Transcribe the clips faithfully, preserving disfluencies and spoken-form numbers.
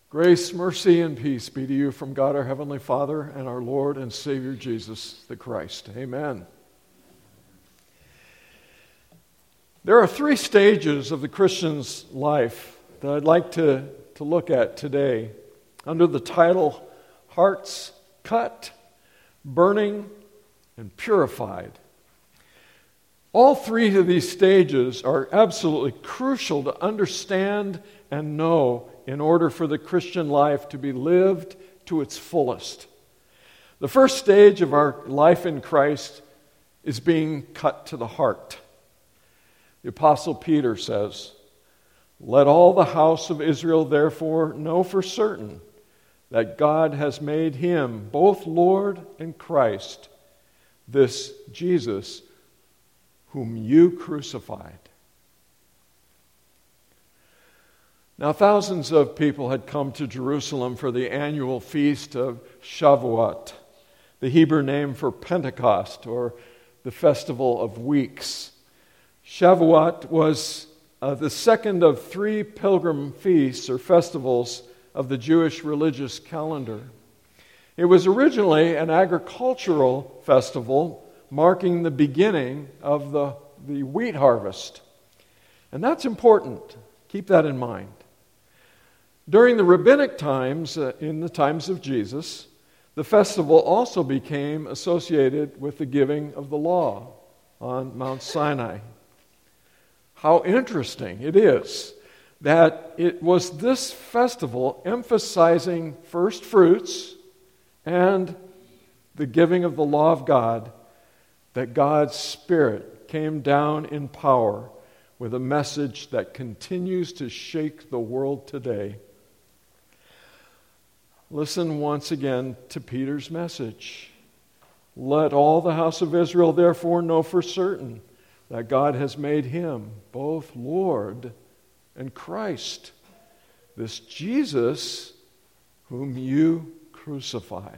Grace, mercy, and peace be to you from God our Heavenly Father and our Lord and Savior Jesus the Christ. Amen. There are three stages of the Christian's life that I'd like to, to look at today under the title Hearts Cut, Burning, and Purified. All three of these stages are absolutely crucial to understand and know in order for the Christian life to be lived to its fullest. The first stage of our life in Christ is being cut to the heart. The Apostle Peter says, "Let all the house of Israel therefore know for certain that God has made him both Lord and Christ, this Jesus whom you crucified." Now, thousands of people had come to Jerusalem for the annual feast of Shavuot, the Hebrew name for Pentecost, or the Festival of Weeks. Shavuot was uh, the second of three pilgrim feasts or festivals of the Jewish religious calendar. It was originally an agricultural festival marking the beginning of the, the wheat harvest. And that's important. Keep that in mind. During the rabbinic times, uh, in the times of Jesus, the festival also became associated with the giving of the law on Mount Sinai. How interesting it is that it was this festival emphasizing first fruits and the giving of the law of God that God's Spirit came down in power with a message that continues to shake the world today. Listen once again to Peter's message. "Let all the house of Israel therefore know for certain that God has made him both Lord and Christ, this Jesus whom you crucified."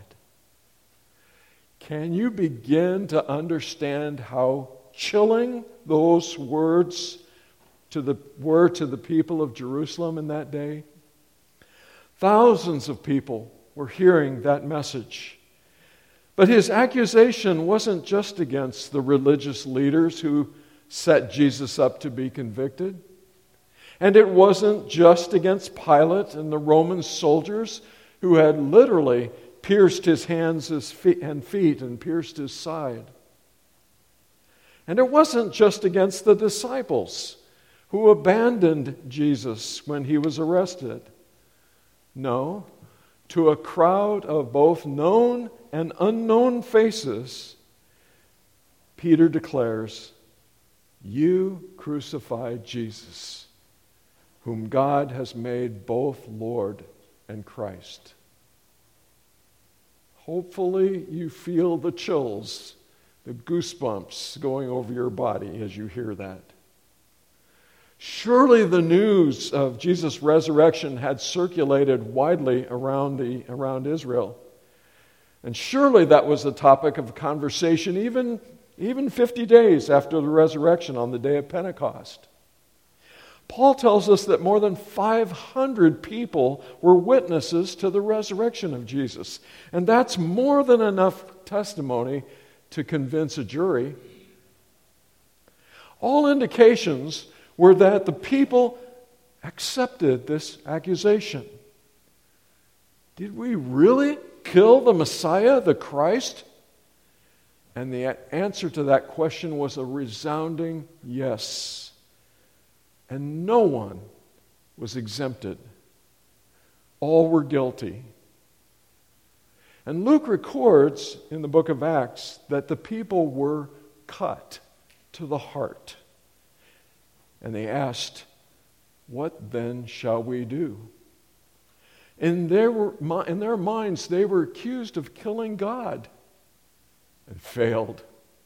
Can you begin to understand how chilling those words to the, were to the people of Jerusalem in that day? Thousands of people were hearing that message. But his accusation wasn't just against the religious leaders who set Jesus up to be convicted. And it wasn't just against Pilate and the Roman soldiers who had literally pierced his hands and feet and pierced his side. And it wasn't just against the disciples who abandoned Jesus when he was arrested. No, to a crowd of both known and unknown faces, Peter declares, "You crucified Jesus, whom God has made both Lord and Christ." Hopefully you feel the chills, the goosebumps going over your body as you hear that. Surely the news of Jesus' resurrection had circulated widely around, the, around Israel. And surely that was the topic of conversation even, even fifty days after the resurrection on the day of Pentecost. Paul tells us that more than five hundred people were witnesses to the resurrection of Jesus. And that's more than enough testimony to convince a jury. All indications were that the people accepted this accusation. Did we really kill the Messiah, the Christ? And the answer to that question was a resounding yes. And no one was exempted. All were guilty. And Luke records in the book of Acts that the people were cut to the heart. And they asked, "What then shall we do?" In their, in their minds, they were accused of killing God and failed.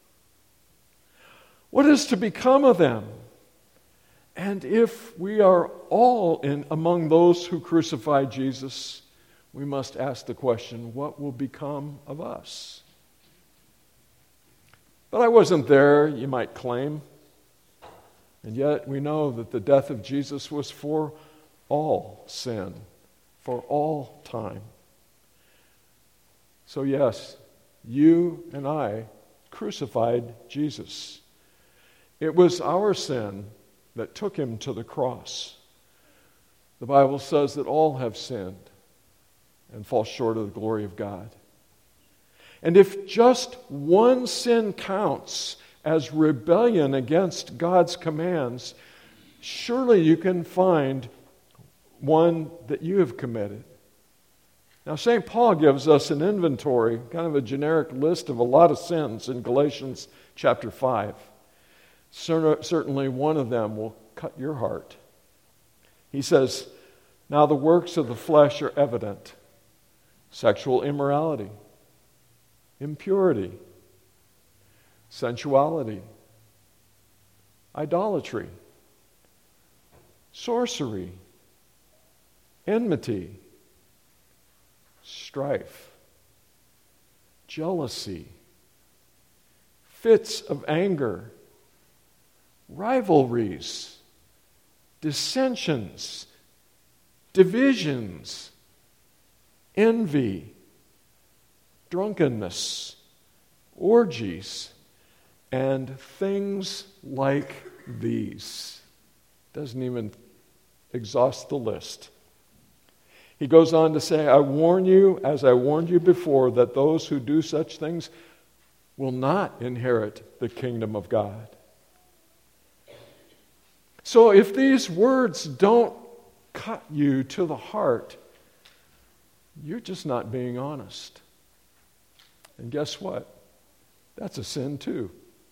What is to become of them? And if we are all in among those who crucified Jesus, we must ask the question, what will become of us? But I wasn't there, you might claim. And yet we know that the death of Jesus was for all sin, for all time. So yes, you and I crucified Jesus. It was our sin that took him to the cross. The Bible says that all have sinned and fall short of the glory of God. And if just one sin counts as rebellion against God's commands, surely you can find one that you have committed. Now, Saint Paul gives us an inventory, kind of a generic list of a lot of sins in Galatians chapter five. Certainly one of them will cut your heart. He says, now the works of the flesh are evident: sexual immorality, impurity, sensuality, idolatry, sorcery, enmity, strife, jealousy, fits of anger, rivalries, dissensions, divisions, envy, drunkenness, orgies, and things like these. Doesn't even exhaust the list. He goes on to say, I warn you, as I warned you before, that those who do such things will not inherit the kingdom of God. So if these words don't cut you to the heart, you're just not being honest. And guess what? That's a sin too.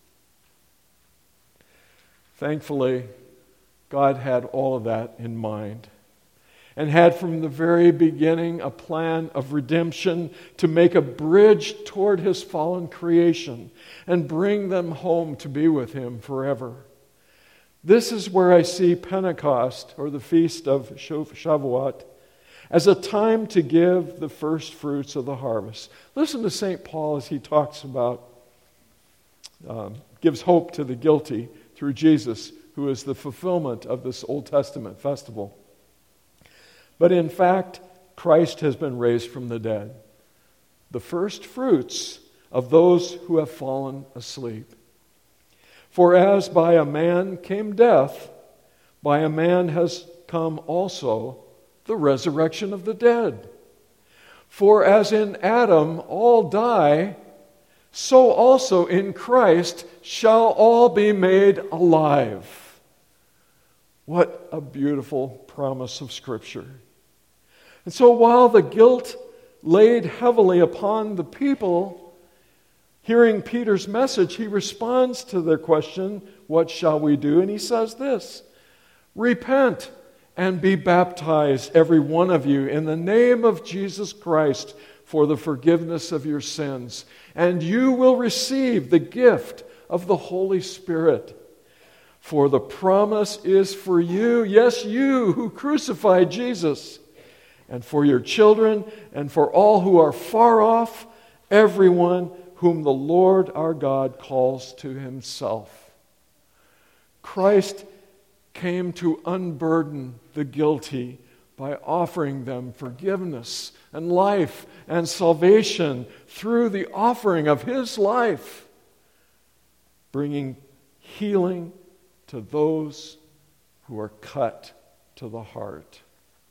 Thankfully, God had all of that in mind, and had from the very beginning a plan of redemption to make a bridge toward his fallen creation and bring them home to be with him forever. This is where I see Pentecost, or the feast of Shavuot, as a time to give the first fruits of the harvest. Listen to Saint Paul as he talks about, um, gives hope to the guilty through Jesus, who is the fulfillment of this Old Testament festival. But in fact, Christ has been raised from the dead, the first fruits of those who have fallen asleep. For as by a man came death, by a man has come also the resurrection of the dead. For as in Adam all die, so also in Christ shall all be made alive. What a beautiful promise of Scripture. And so while the guilt laid heavily upon the people, hearing Peter's message, he responds to their question, what shall we do? And he says this, repent and be baptized, every one of you, in the name of Jesus Christ for the forgiveness of your sins, and you will receive the gift of the Holy Spirit. For the promise is for you, yes, you who crucified Jesus, and for your children, and for all who are far off, everyone whom the Lord our God calls to himself. Christ came to unburden the guilty by offering them forgiveness and life and salvation through the offering of his life, bringing healing to those who are cut to the heart.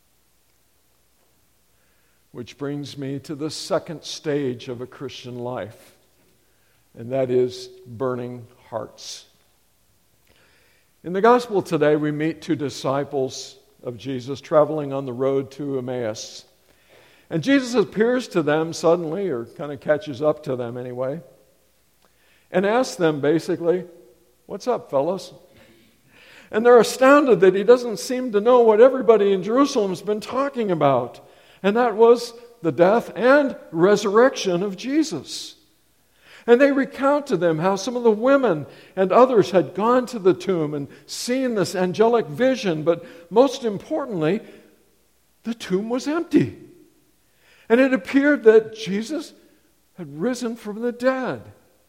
Which brings me to the second stage of a Christian life, and that is burning hearts. In the gospel today, we meet two disciples of Jesus traveling on the road to Emmaus. And Jesus appears to them suddenly, or kind of catches up to them anyway, and asks them basically, what's up, fellas? And they're astounded that he doesn't seem to know what everybody in Jerusalem has been talking about. And that was the death and resurrection of Jesus. And they recount to them how some of the women and others had gone to the tomb and seen this angelic vision, but most importantly, the tomb was empty. And it appeared that Jesus had risen from the dead.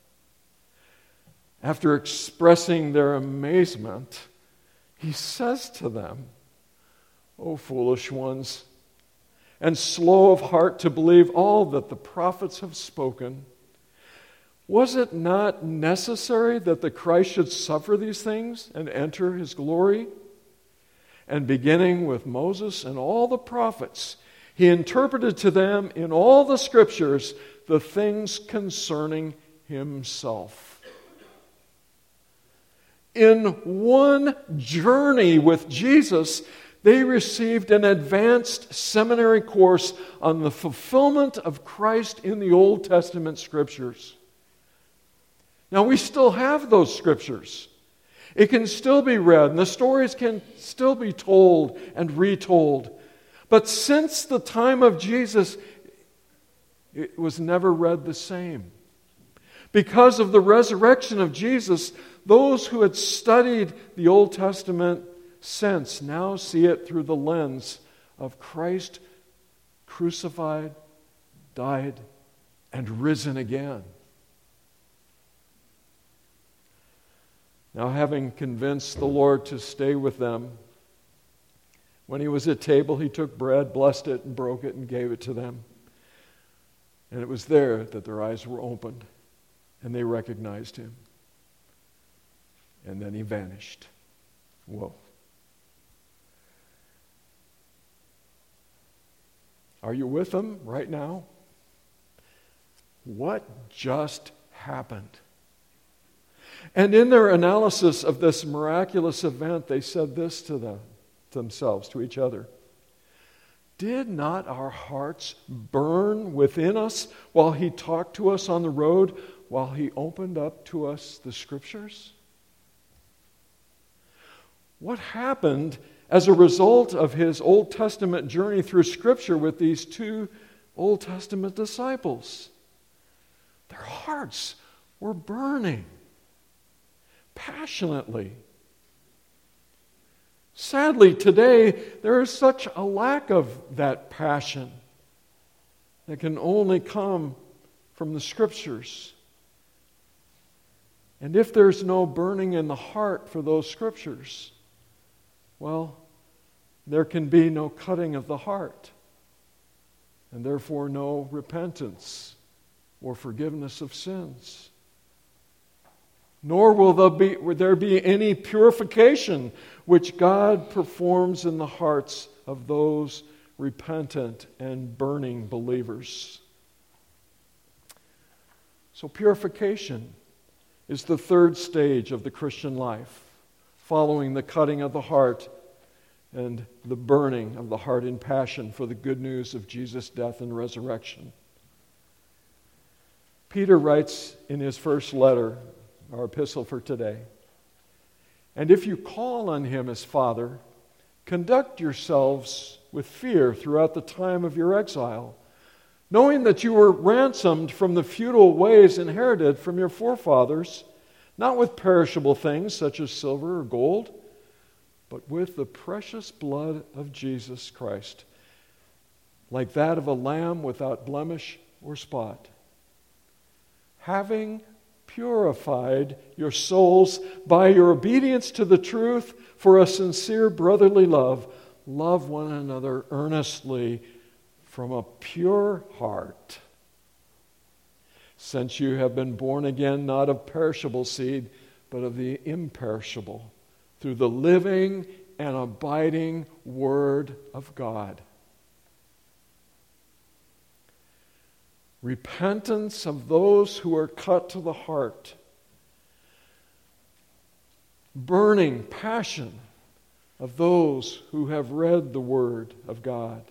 After expressing their amazement, he says to them, "O foolish ones, and slow of heart to believe all that the prophets have spoken? Was it not necessary that the Christ should suffer these things and enter his glory? And beginning with Moses and all the prophets, he interpreted to them in all the scriptures the things concerning himself. In one journey with Jesus, they received an advanced seminary course on the fulfillment of Christ in the Old Testament scriptures. Now, we still have those scriptures. It can still be read, and the stories can still be told and retold. But since the time of Jesus, it was never read the same. Because of the resurrection of Jesus, those who had studied the Old Testament since now see it through the lens of Christ crucified, died, and risen again. Now, having convinced the Lord to stay with them, when he was at table, he took bread, blessed it, and broke it, and gave it to them. And it was there that their eyes were opened, and they recognized him. And then he vanished. Whoa. Are you with them right now? What just happened? And in their analysis of this miraculous event, they said this to them, themselves, to each other. Did not our hearts burn within us while he talked to us on the road, while he opened up to us the scriptures? What happened as a result of his Old Testament journey through Scripture with these two Old Testament disciples? Their hearts were burning passionately. Sadly, today, there is such a lack of that passion that can only come from the Scriptures. And if there's no burning in the heart for those Scriptures, well, there can be no cutting of the heart, and therefore no repentance or forgiveness of sins. Nor will there be, will there be any purification which God performs in the hearts of those repentant and burning believers. So purification is the third stage of the Christian life, following the cutting of the heart and the burning of the heart in passion for the good news of Jesus' death and resurrection. Peter writes in his first letter, our epistle for today, and if you call on him as Father, conduct yourselves with fear throughout the time of your exile, knowing that you were ransomed from the futile ways inherited from your forefathers, not with perishable things such as silver or gold, but with the precious blood of Jesus Christ, like that of a lamb without blemish or spot. Having purified your souls by your obedience to the truth for a sincere brotherly love, love one another earnestly from a pure heart. Since you have been born again, not of perishable seed, but of the imperishable, through the living and abiding Word of God. Repentance of those who are cut to the heart. Burning passion of those who have read the Word of God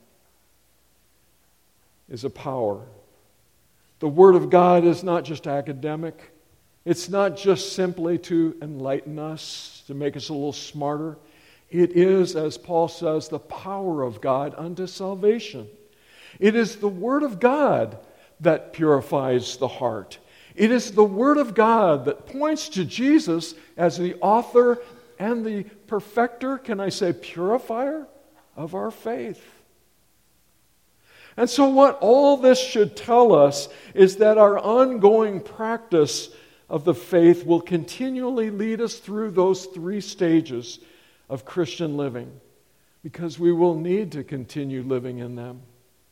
is a power. The Word of God is not just academic. It's not just simply to enlighten us, to make us a little smarter. It is, as Paul says, the power of God unto salvation. It is the Word of God that purifies the heart. It is the Word of God that points to Jesus as the author and the perfecter, can I say purifier, of our faith. And so what all this should tell us is that our ongoing practice of the faith will continually lead us through those three stages of Christian living, because we will need to continue living in them.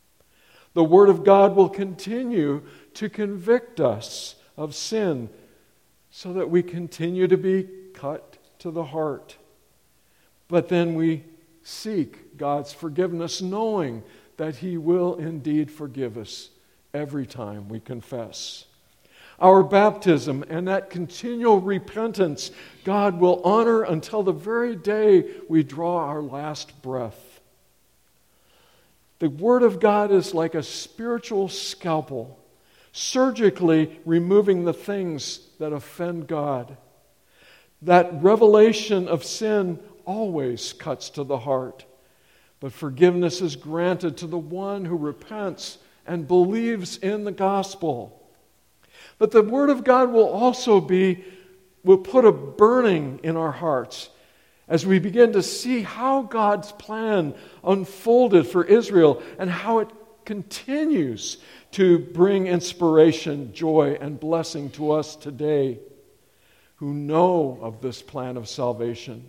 The Word of God will continue to convict us of sin so that we continue to be cut to the heart. But then we seek God's forgiveness, knowing that He will indeed forgive us every time we confess. Our baptism and that continual repentance, God will honor until the very day we draw our last breath. The Word of God is like a spiritual scalpel, surgically removing the things that offend God. That revelation of sin always cuts to the heart, but forgiveness is granted to the one who repents and believes in the gospel. But the Word of God will also be, will put a burning in our hearts as we begin to see how God's plan unfolded for Israel and how it continues to bring inspiration, joy, and blessing to us today who know of this plan of salvation.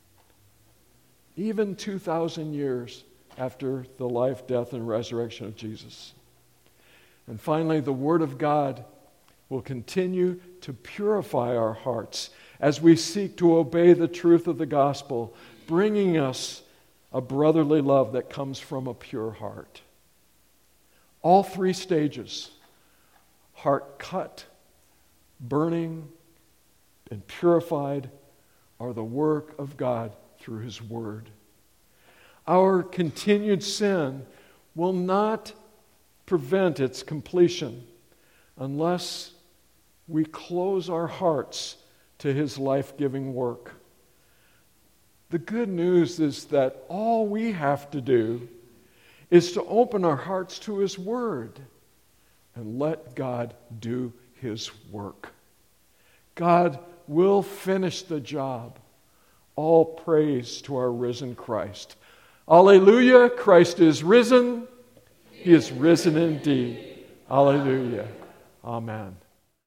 Even two thousand years after the life, death, and resurrection of Jesus. And finally, the Word of God will continue to purify our hearts as we seek to obey the truth of the gospel, bringing us a brotherly love that comes from a pure heart. All three stages, heart cut, burning, and purified, are the work of God through His Word. Our continued sin will not prevent its completion unless we close our hearts to His life-giving work. The good news is that all we have to do is to open our hearts to His Word and let God do His work. God will finish the job. All praise to our risen Christ. Alleluia, Christ is risen. He is risen indeed. Alleluia. Amen.